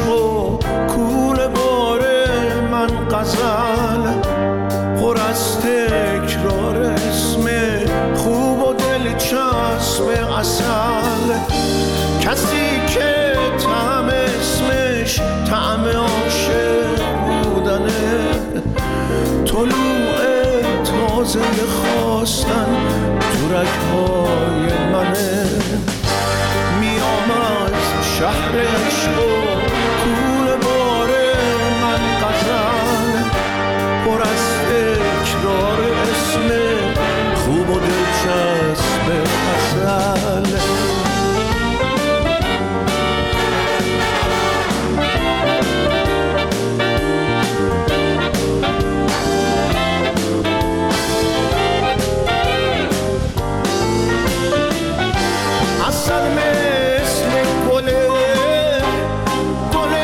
عشق و کوله بار من غزل پر از تکرار اسم خوب و دلچسب اصل. کسی که طعم اسمش طعم عاشق بودنه، طلوع تازه خواستن تو رگ‌های منه. میام از شهر عشق